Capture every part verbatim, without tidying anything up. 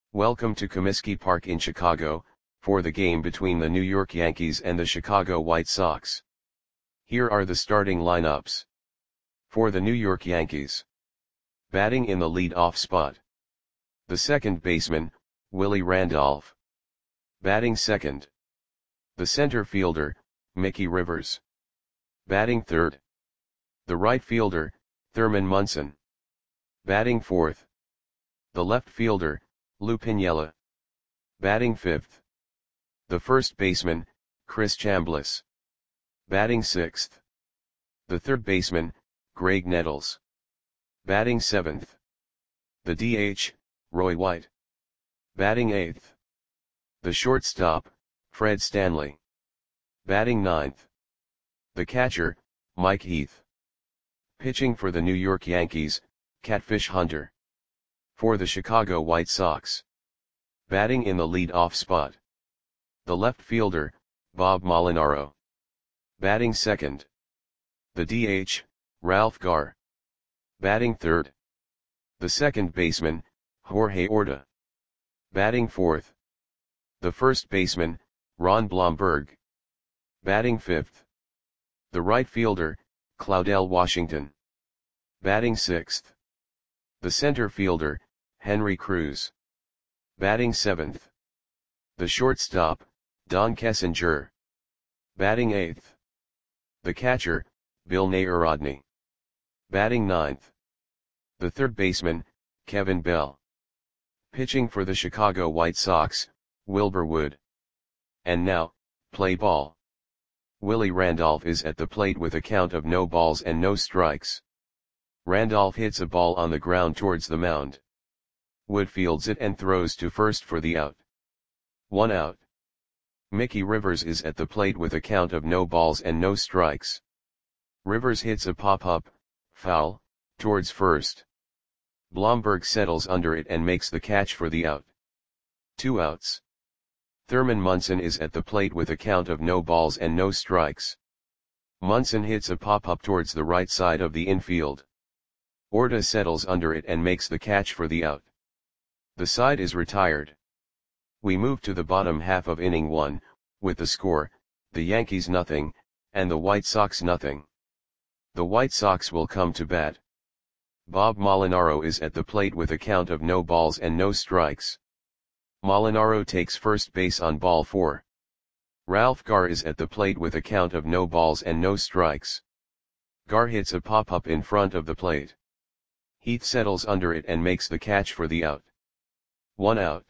Welcome to Comiskey Park in Chicago, for the game between the New York Yankees and the Chicago White Sox. Here are the starting lineups. For the New York Yankees. Batting in the lead-off spot. The second baseman, Willie Randolph. Batting second. The center fielder, Mickey Rivers. Batting third. The right fielder, Thurman Munson. Batting fourth. The left fielder, Lou Piniella. Batting fifth. The first baseman, Chris Chambliss. Batting sixth. The third baseman, Graig Nettles. Batting seventh. The D H, Roy White. Batting eighth. The shortstop, Fred Stanley. Batting ninth. The catcher, Mike Heath. Pitching for the New York Yankees, Catfish Hunter. For the Chicago White Sox. Batting in the lead-off spot. The left fielder, Bob Molinaro. Batting second. The D H, Ralph Garr. Batting third. The second baseman, Jorge Orta. Batting fourth. The first baseman, Ron Blomberg. Batting fifth. The right fielder, Claudell Washington. Batting sixth. The center fielder, Henry Cruz. Batting seventh. The shortstop, Don Kessinger. Batting eighth. The catcher, Bill Narodny. Batting ninth. The third baseman, Kevin Bell. Pitching for the Chicago White Sox, Wilbur Wood. And now, play ball. Willie Randolph is at the plate with a count of no balls and no strikes. Randolph hits a ball on the ground towards the mound. Wood fields it and throws to first for the out. One out. Mickey Rivers is at the plate with a count of no balls and no strikes. Rivers hits a pop-up, foul, towards first. Blomberg settles under it and makes the catch for the out. Two outs. Thurman Munson is at the plate with a count of no balls and no strikes. Munson hits a pop-up towards the right side of the infield. Orta settles under it and makes the catch for the out. The side is retired. We move to the bottom half of inning one, with the score, the Yankees nothing, and the White Sox nothing. The White Sox will come to bat. Bob Molinaro is at the plate with a count of no balls and no strikes. Molinaro takes first base on ball four. Ralph Garr is at the plate with a count of no balls and no strikes. Garr hits a pop-up in front of the plate. Heath settles under it and makes the catch for the out. One out.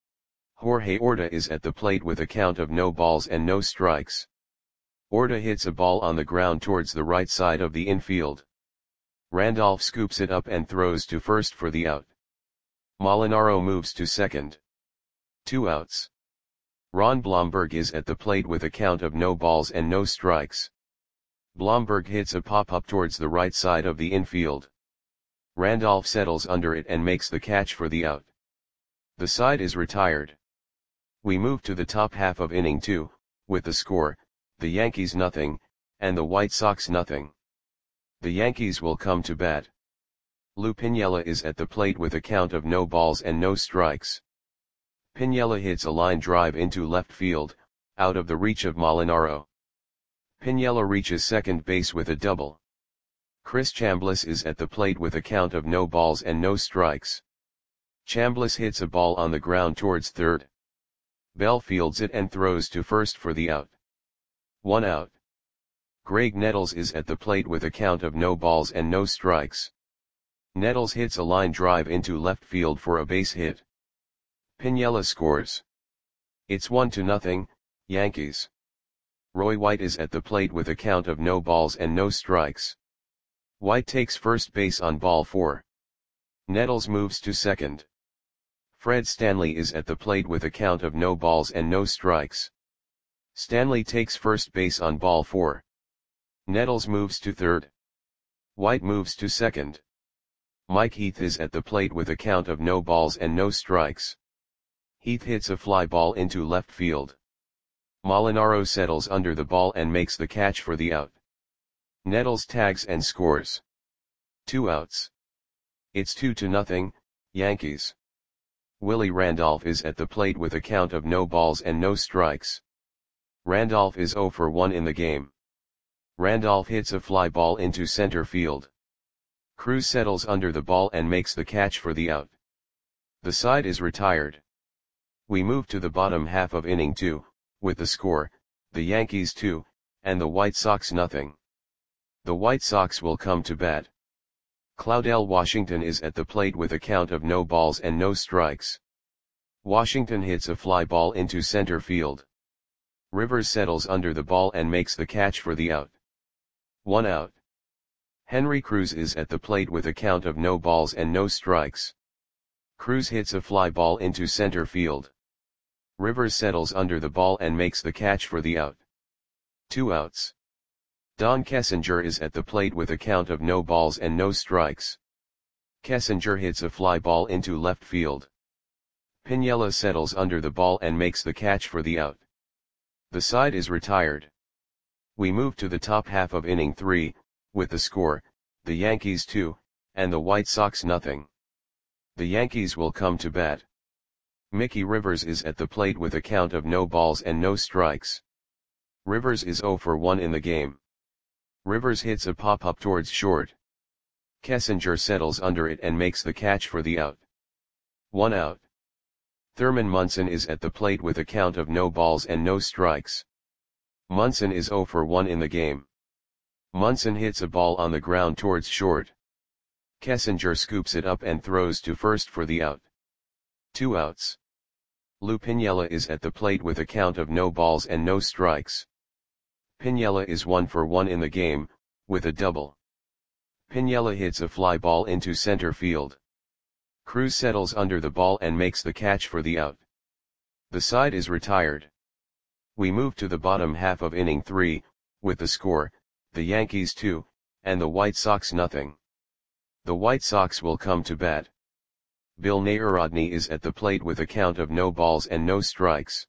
Jorge Orta is at the plate with a count of no balls and no strikes. Orta hits a ball on the ground towards the right side of the infield. Randolph scoops it up and throws to first for the out. Molinaro moves to second. Two outs. Ron Blomberg is at the plate with a count of no balls and no strikes. Blomberg hits a pop-up towards the right side of the infield. Randolph settles under it and makes the catch for the out. The side is retired. We move to the top half of inning two, with the score, the Yankees nothing, and the White Sox nothing. The Yankees will come to bat. Lou Piniella is at the plate with a count of no balls and no strikes. Piniella hits a line drive into left field, out of the reach of Molinaro. Piniella reaches second base with a double. Chris Chambliss is at the plate with a count of no balls and no strikes. Chambliss hits a ball on the ground towards third. Bell fields it and throws to first for the out. One out. Graig Nettles is at the plate with a count of no balls and no strikes. Nettles hits a line drive into left field for a base hit. Piniella scores. It's one to nothing, Yankees. Roy White is at the plate with a count of no balls and no strikes. White takes first base on ball four. Nettles moves to second. Fred Stanley is at the plate with a count of no balls and no strikes. Stanley takes first base on ball four. Nettles moves to third. White moves to second. Mike Heath is at the plate with a count of no balls and no strikes. Heath hits a fly ball into left field. Molinaro settles under the ball and makes the catch for the out. Nettles tags and scores. Two outs. It's two to nothing, Yankees. Willie Randolph is at the plate with a count of no balls and no strikes. Randolph is zero for one in the game. Randolph hits a fly ball into center field. Cruz settles under the ball and makes the catch for the out. The side is retired. We move to the bottom half of inning two, with the score, the Yankees two, and the White Sox nothing. The White Sox will come to bat. Claudell Washington is at the plate with a count of no balls and no strikes. Washington hits a fly ball into center field. Rivers settles under the ball and makes the catch for the out. One out. Henry Cruz is at the plate with a count of no balls and no strikes. Cruz hits a fly ball into center field. Rivers settles under the ball and makes the catch for the out. Two outs. Don Kessinger is at the plate with a count of no balls and no strikes. Kessinger hits a fly ball into left field. Piniella settles under the ball and makes the catch for the out. The side is retired. We move to the top half of inning three, with the score, the Yankees two, and the White Sox nothing. The Yankees will come to bat. Mickey Rivers is at the plate with a count of no balls and no strikes. Rivers is zero for one in the game. Rivers hits a pop-up towards short. Kessinger settles under it and makes the catch for the out. One out. Thurman Munson is at the plate with a count of no balls and no strikes. Munson is zero for one in the game. Munson hits a ball on the ground towards short. Kessinger scoops it up and throws to first for the out. Two outs. Lou Piniella is at the plate with a count of no balls and no strikes. Piniella is one for one in the game, with a double. Piniella hits a fly ball into center field. Cruz settles under the ball and makes the catch for the out. The side is retired. We move to the bottom half of inning three, with the score, the Yankees two, and the White Sox nothing. The White Sox will come to bat. Bill Narodny is at the plate with a count of no balls and no strikes.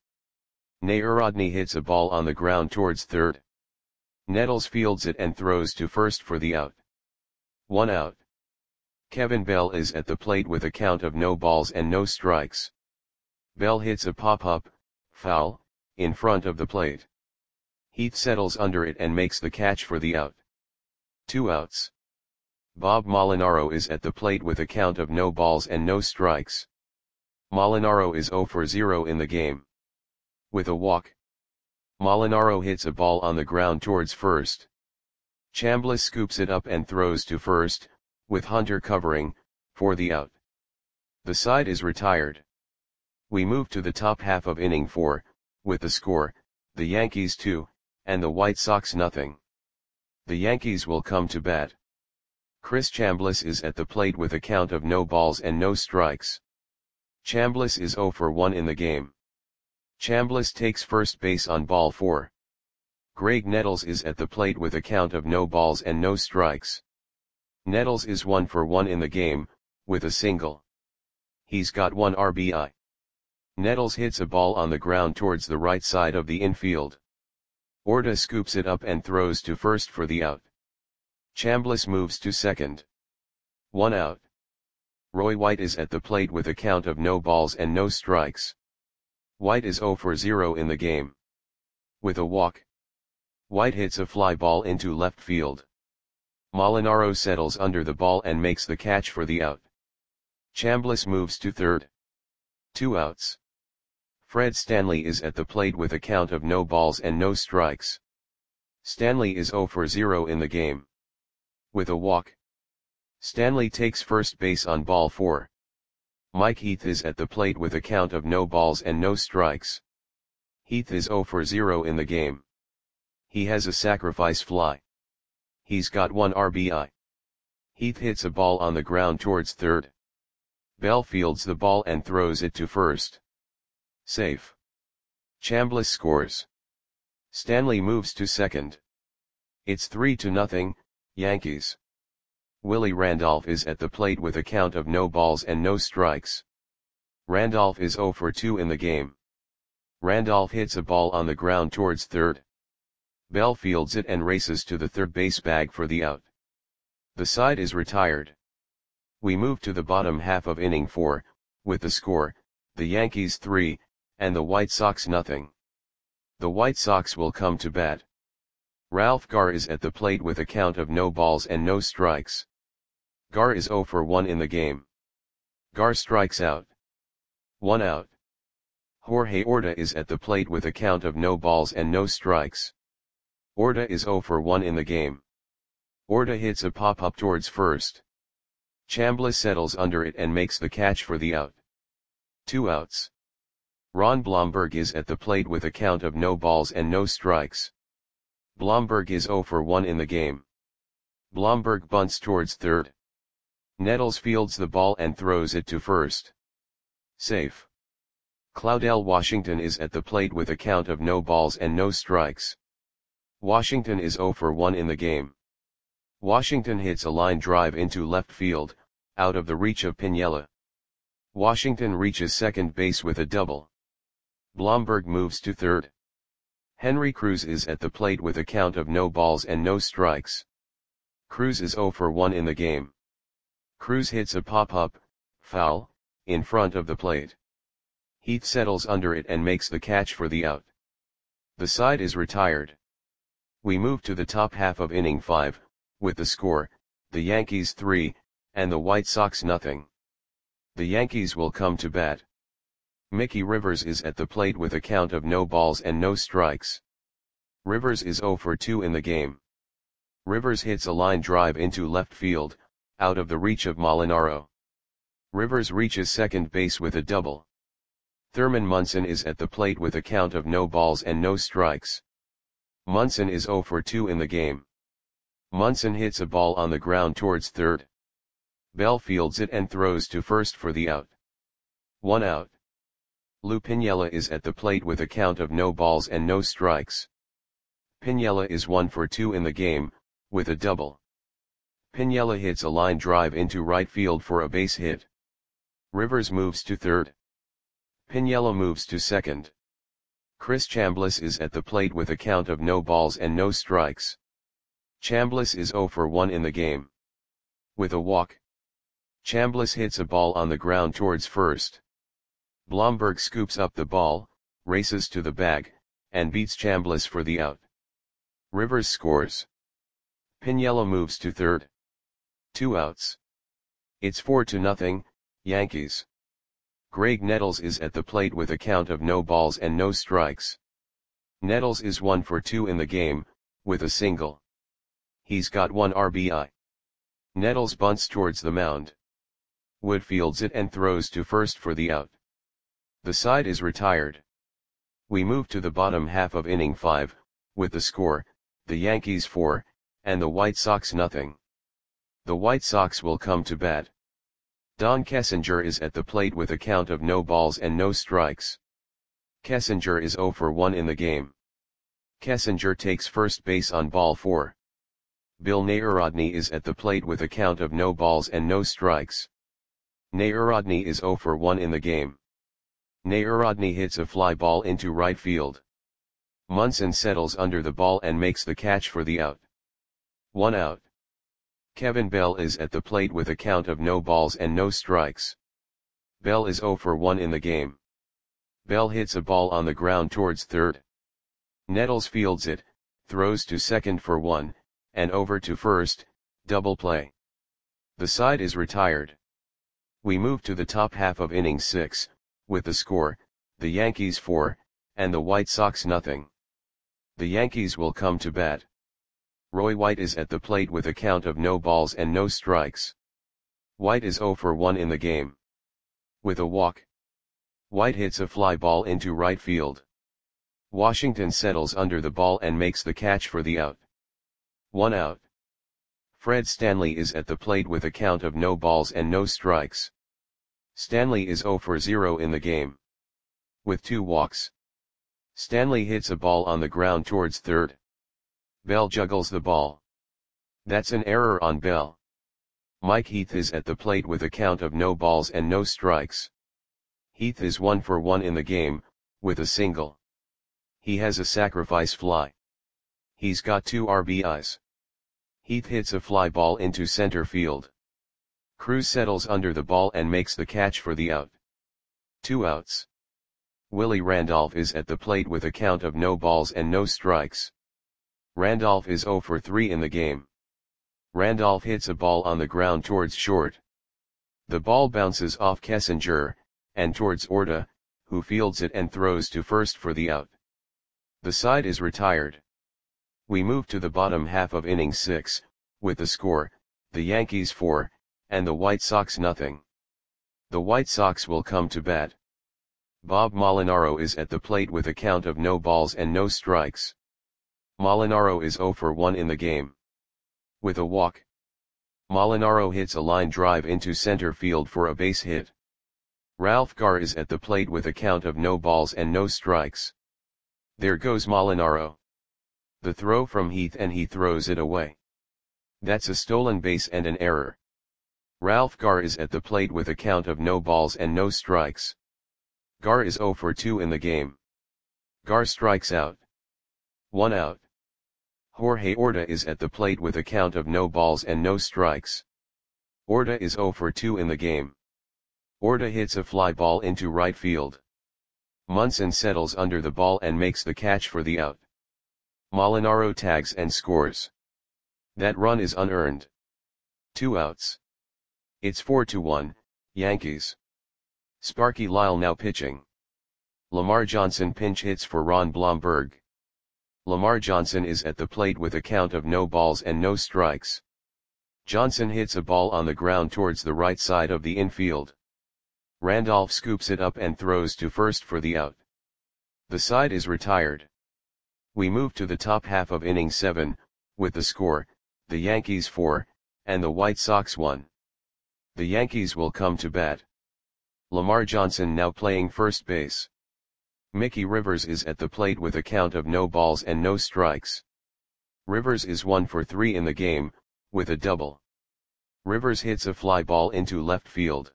Narodny hits a ball on the ground towards third. Nettles fields it and throws to first for the out. One out. Kevin Bell is at the plate with a count of no balls and no strikes. Bell hits a pop-up, foul, in front of the plate. Heath settles under it and makes the catch for the out. Two outs. Bob Molinaro is at the plate with a count of no balls and no strikes. Molinaro is zero for zero in the game. With a walk. Molinaro hits a ball on the ground towards first. Chambliss scoops it up and throws to first, with Hunter covering, for the out. The side is retired. We move to the top half of inning four, with the score, the Yankees two, and the White Sox nothing. The Yankees will come to bat. Chris Chambliss is at the plate with a count of no balls and no strikes. Chambliss is zero for one in the game. Chambliss takes first base on ball four. Greg Nettles is at the plate with a count of no balls and no strikes. Nettles is one for one in the game, with a single. He's got one R B I. Nettles hits a ball on the ground towards the right side of the infield. Orta scoops it up and throws to first for the out. Chambliss moves to second. One out. Roy White is at the plate with a count of no balls and no strikes. White is zero for zero in the game. With a walk. White hits a fly ball into left field. Molinaro settles under the ball and makes the catch for the out. Chambliss moves to third. Two outs. Fred Stanley is at the plate with a count of no balls and no strikes. Stanley is zero for zero in the game. With a walk. Stanley takes first base on ball four. Mike Heath is at the plate with a count of no balls and no strikes. Heath is zero for zero in the game. He has a sacrifice fly. He's got one R B I. Heath hits a ball on the ground towards third. Bell fields the ball and throws it to first. Safe. Chambliss scores. Stanley moves to second. It's three to nothing, Yankees. Willie Randolph is at the plate with a count of no balls and no strikes. Randolph is zero for two in the game. Randolph hits a ball on the ground towards third. Bell fields it and races to the third base bag for the out. The side is retired. We move to the bottom half of inning four, with the score, the Yankees three, and the White Sox nothing. The White Sox will come to bat. Ralph Garr is at the plate with a count of no balls and no strikes. Garr is zero for one in the game. Garr strikes out. One out. Jorge Orta is at the plate with a count of no balls and no strikes. Orta is zero for one in the game. Orta hits a pop-up towards first. Chambliss settles under it and makes the catch for the out. Two outs. Ron Blomberg is at the plate with a count of no balls and no strikes. Blomberg is zero for one in the game. Blomberg bunts towards third. Nettles fields the ball and throws it to first. Safe. Claudell Washington is at the plate with a count of no balls and no strikes. Washington is zero for one in the game. Washington hits a line drive into left field, out of the reach of Piniella. Washington reaches second base with a double. Blomberg moves to third. Henry Cruz is at the plate with a count of no balls and no strikes. Cruz is zero for one in the game. Cruz hits a pop-up, foul, in front of the plate. Heath settles under it and makes the catch for the out. The side is retired. We move to the top half of inning five, with the score, the Yankees three, and the White Sox nothing. The Yankees will come to bat. Mickey Rivers is at the plate with a count of no balls and no strikes. Rivers is zero for two in the game. Rivers hits a line drive into left field, out of the reach of Molinaro. Rivers reaches second base with a double. Thurman Munson is at the plate with a count of no balls and no strikes. Munson is zero for two in the game. Munson hits a ball on the ground towards third. Bell fields it and throws to first for the out. One out. Lou Piniella is at the plate with a count of no balls and no strikes. Piniella is one for two in the game, with a double. Piniella hits a line drive into right field for a base hit. Rivers moves to third. Piniella moves to second. Chris Chambliss is at the plate with a count of no balls and no strikes. Chambliss is zero for one in the game. With a walk. Chambliss hits a ball on the ground towards first. Blomberg scoops up the ball, races to the bag, and beats Chambliss for the out. Rivers scores. Piniella moves to third. Two outs. It's four to nothing, Yankees. Greg Nettles is at the plate with a count of no balls and no strikes. Nettles is one for two in the game, with a single. He's got one R B I. Nettles bunts towards the mound. Wood fields it and throws to first for the out. The side is retired. We move to the bottom half of inning five, with the score, the Yankees four, and the White Sox nothing. The White Sox will come to bat. Don Kessinger is at the plate with a count of no balls and no strikes. Kessinger is zero for one in the game. Kessinger takes first base on ball four. Bill Narodny is at the plate with a count of no balls and no strikes. Narodny is zero for one in the game. Narodny hits a fly ball into right field. Munson settles under the ball and makes the catch for the out. One out. Kevin Bell is at the plate with a count of no balls and no strikes. Bell is zero for one in the game. Bell hits a ball on the ground towards third. Nettles fields it, throws to second for one, and over to first, double play. The side is retired. We move to the top half of inning six, with the score, the Yankees four, and the White Sox nothing. The Yankees will come to bat. Roy White is at the plate with a count of no balls and no strikes. White is zero for one in the game. With a walk. White hits a fly ball into right field. Washington settles under the ball and makes the catch for the out. One out. Fred Stanley is at the plate with a count of no balls and no strikes. Stanley is zero for zero in the game. With two walks. Stanley hits a ball on the ground towards third. Bell juggles the ball. That's an error on Bell. Mike Heath is at the plate with a count of no balls and no strikes. Heath is one for one in the game, with a single. He has a sacrifice fly. He's got two R B Is. Heath hits a fly ball into center field. Cruz settles under the ball and makes the catch for the out. Two outs. Willie Randolph is at the plate with a count of no balls and no strikes. Randolph is oh for three in the game. Randolph hits a ball on the ground towards short. The ball bounces off Kessinger, and towards Orta, who fields it and throws to first for the out. The side is retired. We move to the bottom half of inning six, with the score, the Yankees four, and the White Sox nothing. The White Sox will come to bat. Bob Molinaro is at the plate with a count of no balls and no strikes. Molinaro is oh for one in the game. With a walk, Molinaro hits a line drive into center field for a base hit. Ralph Garr is at the plate with a count of no balls and no strikes. There goes Molinaro. The throw from Heath, and he throws it away. That's a stolen base and an error. Ralph Garr is at the plate with a count of no balls and no strikes. Garr is oh for two in the game. Garr strikes out. One out. Jorge Orta is at the plate with a count of no balls and no strikes. Orta is oh for two in the game. Orta hits a fly ball into right field. Munson settles under the ball and makes the catch for the out. Molinaro tags and scores. That run is unearned. Two outs. It's four to one, Yankees. Sparky Lyle now pitching. Lamar Johnson pinch hits for Ron Blomberg. Lamar Johnson is at the plate with a count of no balls and no strikes. Johnson hits a ball on the ground towards the right side of the infield. Randolph scoops it up and throws to first for the out. The side is retired. We move to the top half of inning seven, with the score, the Yankees four, and the White Sox one. The Yankees will come to bat. Lamar Johnson now playing first base. Mickey Rivers is at the plate with a count of no balls and no strikes. Rivers is one for three in the game, with a double. Rivers hits a fly ball into left field.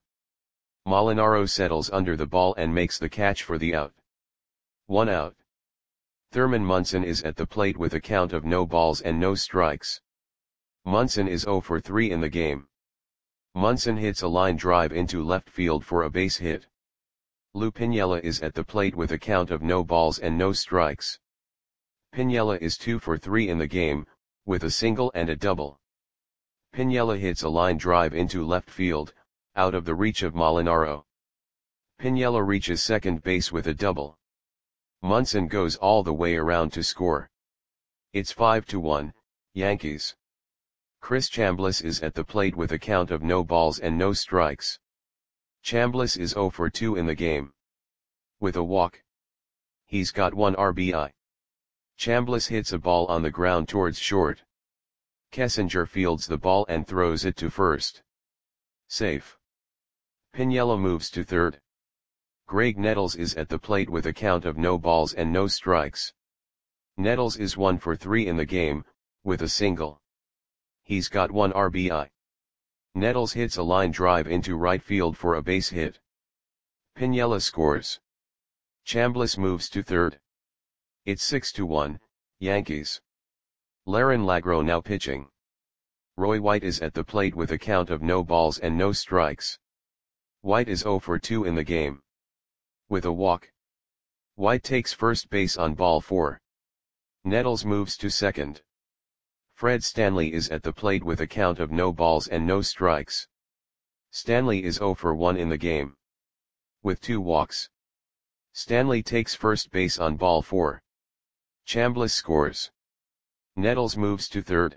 Molinaro settles under the ball and makes the catch for the out. One out. Thurman Munson is at the plate with a count of no balls and no strikes. Munson is oh for three in the game. Munson hits a line drive into left field for a base hit. Lou Piniella is at the plate with a count of no balls and no strikes. Piniella is two for three in the game, with a single and a double. Piniella hits a line drive into left field, out of the reach of Molinaro. Piniella reaches second base with a double. Munson goes all the way around to score. It's five to one, Yankees. Chris Chambliss is at the plate with a count of no balls and no strikes. Chambliss is oh for two in the game. With a walk. He's got one R B I. Chambliss hits a ball on the ground towards short. Kessinger fields the ball and throws it to first. Safe. Piniella moves to third. Greg Nettles is at the plate with a count of no balls and no strikes. Nettles is one for three in the game, with a single. He's got one R B I. Nettles hits a line drive into right field for a base hit. Piniella scores. Chambliss moves to third. It's six to one, Yankees. Laren Lagro now pitching. Roy White is at the plate with a count of no balls and no strikes. White is oh for two in the game. With a walk. White takes first base on ball four. Nettles moves to second. Fred Stanley is at the plate with a count of no balls and no strikes. Stanley is oh for one in the game. With two walks. Stanley takes first base on ball four. Chambliss scores. Nettles moves to third.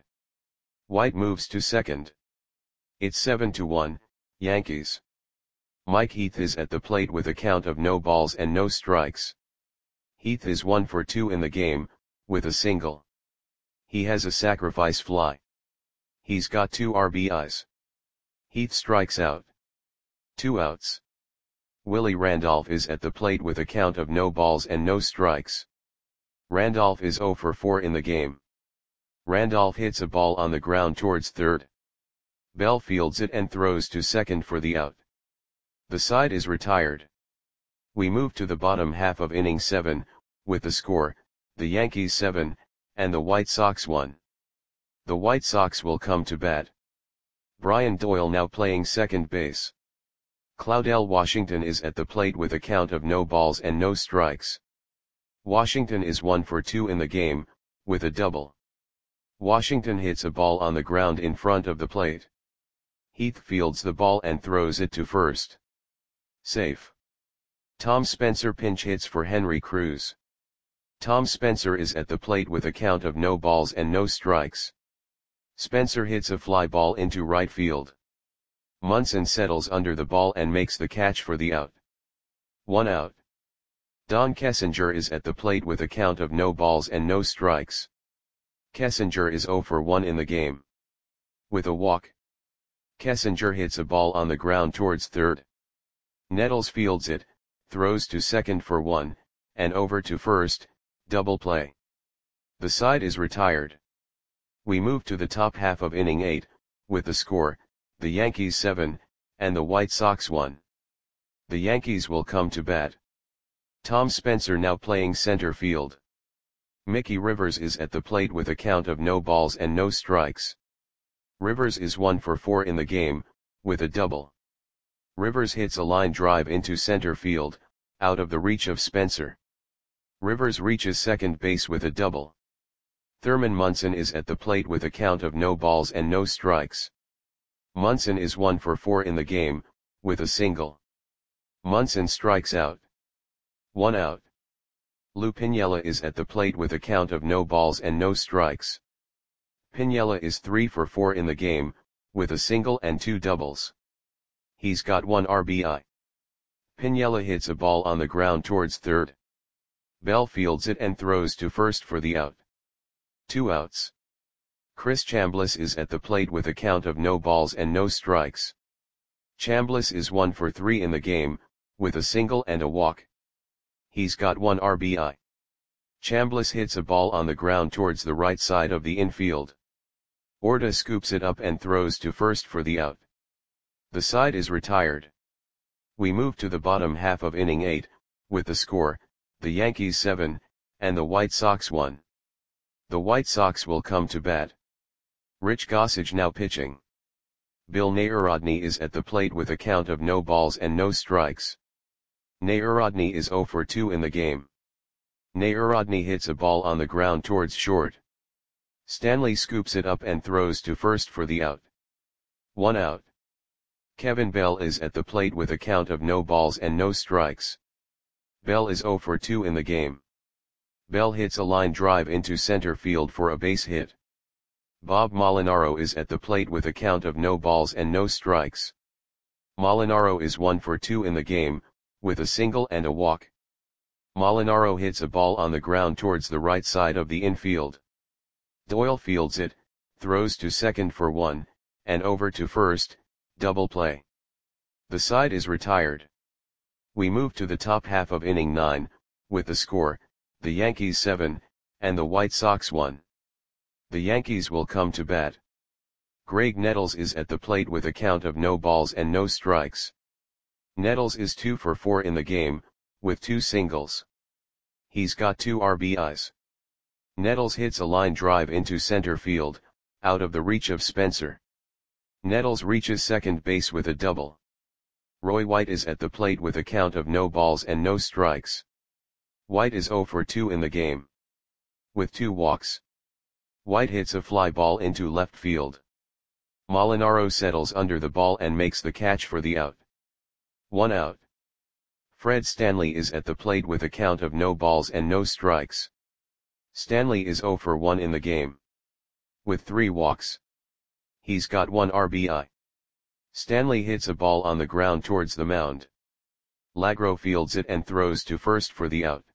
White moves to second. It's seven to one, Yankees. Mike Heath is at the plate with a count of no balls and no strikes. Heath is one for two in the game, with a single. He has a sacrifice fly. He's got two R B Is. Heath strikes out. Two outs. Willie Randolph is at the plate with a count of no balls and no strikes. Randolph is oh for four in the game. Randolph hits a ball on the ground towards third. Bell fields it and throws to second for the out. The side is retired. We move to the bottom half of inning seven, with the score, the Yankees seven, and the White Sox one. The White Sox will come to bat. Brian Doyle now playing second base. Claudel Washington is at the plate with a count of no balls and no strikes. Washington is one for two in the game, with a double. Washington hits a ball on the ground in front of the plate. Heath fields the ball and throws it to first. Safe. Tom Spencer pinch hits for Henry Cruz. Tom Spencer is at the plate with a count of no balls and no strikes. Spencer hits a fly ball into right field. Munson settles under the ball and makes the catch for the out. One out. Don Kessinger is at the plate with a count of no balls and no strikes. Kessinger is zero for one in the game. With a walk. Kessinger hits a ball on the ground towards third. Nettles fields it, throws to second for one, and over to first, double play. The side is retired. We move to the top half of inning eight, with the score, the Yankees seven, and the White Sox one. The Yankees will come to bat. Tom Spencer now playing center field. Mickey Rivers is at the plate with a count of no balls and no strikes. Rivers is one for four in the game, with a double. Rivers hits a line drive into center field, out of the reach of Spencer. Rivers reaches second base with a double. Thurman Munson is at the plate with a count of no balls and no strikes. Munson is one for four in the game, with a single. Munson strikes out. One out. Lou Piniella is at the plate with a count of no balls and no strikes. Piniella is three for four in the game, with a single and two doubles. He's got one R B I. Piniella hits a ball on the ground towards third. Bell fields it and throws to first for the out. Two outs. Chris Chambliss is at the plate with a count of no balls and no strikes. Chambliss is one for three in the game, with a single and a walk. He's got one R B I. Chambliss hits a ball on the ground towards the right side of the infield. Orta scoops it up and throws to first for the out. The side is retired. We move to the bottom half of inning eight, with the score, the Yankees seven, and the White Sox one. The White Sox will come to bat. Rich Gossage now pitching. Bill Narodny is at the plate with a count of no balls and no strikes. Narodny is zero for two in the game. Narodny hits a ball on the ground towards short. Stanley scoops it up and throws to first for the out. One out. Kevin Bell is at the plate with a count of no balls and no strikes. Bell is zero for two in the game. Bell hits a line drive into center field for a base hit. Bob Molinaro is at the plate with a count of no balls and no strikes. Molinaro is one for two in the game, with a single and a walk. Molinaro hits a ball on the ground towards the right side of the infield. Doyle fields it, throws to second for one, and over to first, double play. The side is retired. We move to the top half of inning nine, with the score, the Yankees seven, and the White Sox one. The Yankees will come to bat. Greg Nettles is at the plate with a count of no balls and no strikes. Nettles is two for four in the game, with two singles. He's got two R B Is. Nettles hits a line drive into center field, out of the reach of Spencer. Nettles reaches second base with a double. Roy White is at the plate with a count of no balls and no strikes. White is zero for two in the game. With two walks. White hits a fly ball into left field. Molinaro settles under the ball and makes the catch for the out. One out. Fred Stanley is at the plate with a count of no balls and no strikes. Stanley is zero for one in the game. With three walks. He's got one R B I. Stanley hits a ball on the ground towards the mound. Lagro fields it and throws to first for the out.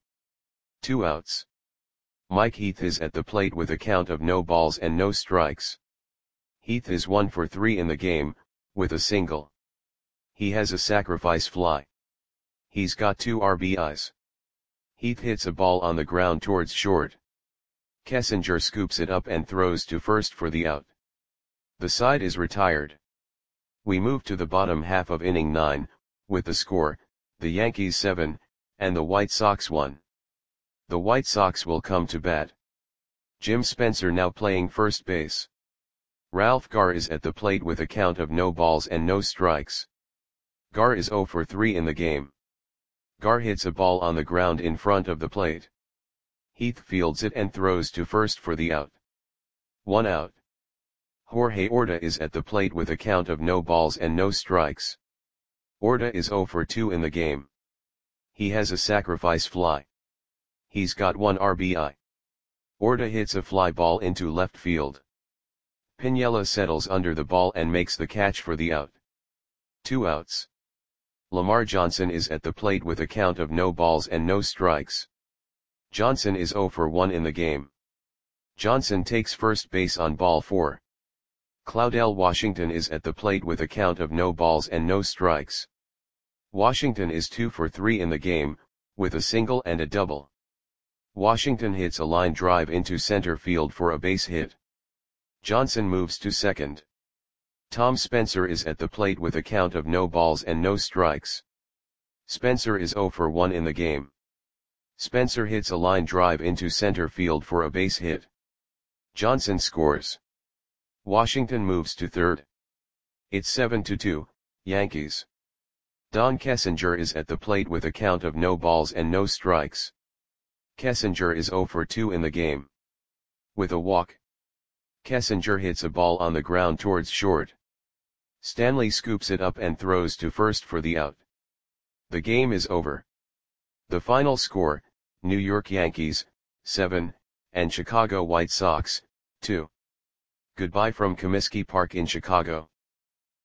Two outs. Mike Heath is at the plate with a count of no balls and no strikes. Heath is one for three in the game, with a single. He has a sacrifice fly. He's got two R B Is. Heath hits a ball on the ground towards short. Kessinger scoops it up and throws to first for the out. The side is retired. We move to the bottom half of inning nine, with the score, the Yankees seven, and the White Sox one. The White Sox will come to bat. Jim Spencer now playing first base. Ralph Garr is at the plate with a count of no balls and no strikes. Gar is zero for three in the game. Gar hits a ball on the ground in front of the plate. Heath fields it and throws to first for the out. One out. Jorge Orta is at the plate with a count of no balls and no strikes. Orta is zero for two in the game. He has a sacrifice fly. He's got one R B I. Orta hits a fly ball into left field. Piniella settles under the ball and makes the catch for the out. Two outs. Lamar Johnson is at the plate with a count of no balls and no strikes. Johnson is zero for one in the game. Johnson takes first base on ball four. Claudell Washington is at the plate with a count of no balls and no strikes. Washington is two for three in the game, with a single and a double. Washington hits a line drive into center field for a base hit. Johnson moves to second. Tom Spencer is at the plate with a count of no balls and no strikes. Spencer is zero for one in the game. Spencer hits a line drive into center field for a base hit. Johnson scores. Washington moves to third. It's seven to two, Yankees. Don Kessinger is at the plate with a count of no balls and no strikes. Kessinger is zero for two in the game. With a walk. Kessinger hits a ball on the ground towards short. Stanley scoops it up and throws to first for the out. The game is over. The final score, New York Yankees, seven, and Chicago White Sox, two. Goodbye from Comiskey Park in Chicago.